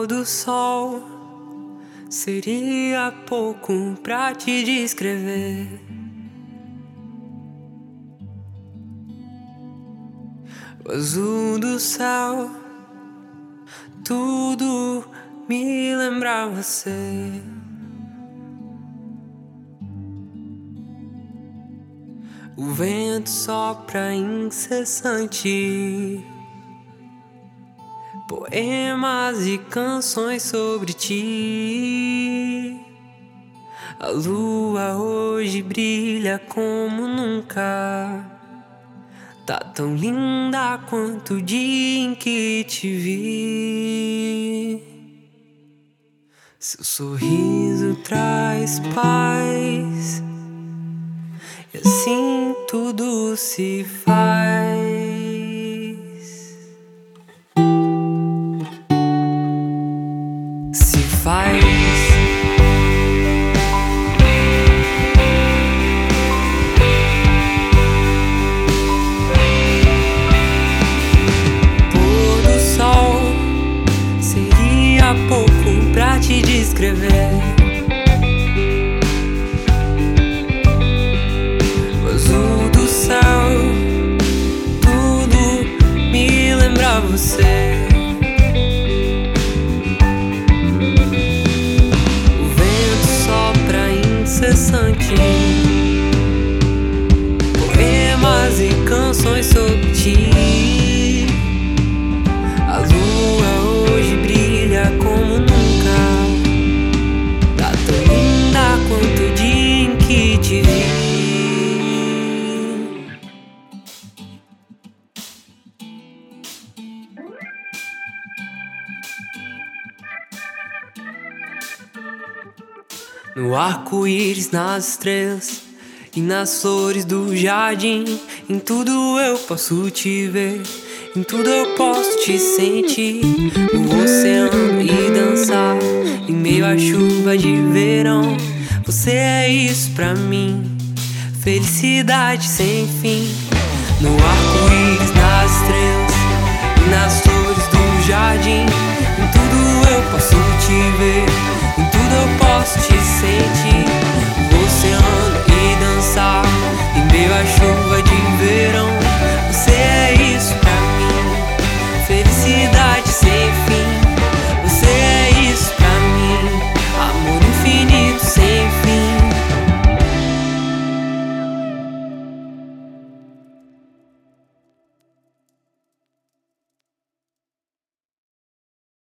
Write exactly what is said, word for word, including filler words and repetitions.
Pôr do sol seria pouco pra te descrever. O azul do céu, tudo me lembra você. O vento sopra incessante, poemas e canções sobre ti. A lua hoje brilha como nunca, tá tão linda quanto o dia em que te vi. Seu sorriso traz paz, e assim tudo se faz. Se faz. Pôr do sol seria pouco pra te descrever. O azul do céu, tudo me lembra você. Incessante, poemas e canções sobre ti. A lua hoje brilha como nunca, tá tão linda quanto o dia em que te vi. No arco-íris, nas estrelas e nas flores do jardim, em tudo eu posso te ver, em tudo eu posso te sentir. No oceano e dançar, em meio à chuva de verão. Você é isso pra mim, felicidade sem fim. No arco-íris, nas estrelas e nas flores do jardim, em tudo eu posso te ver, em tudo eu posso te sentir. O oceano e dançar, em meio à chuva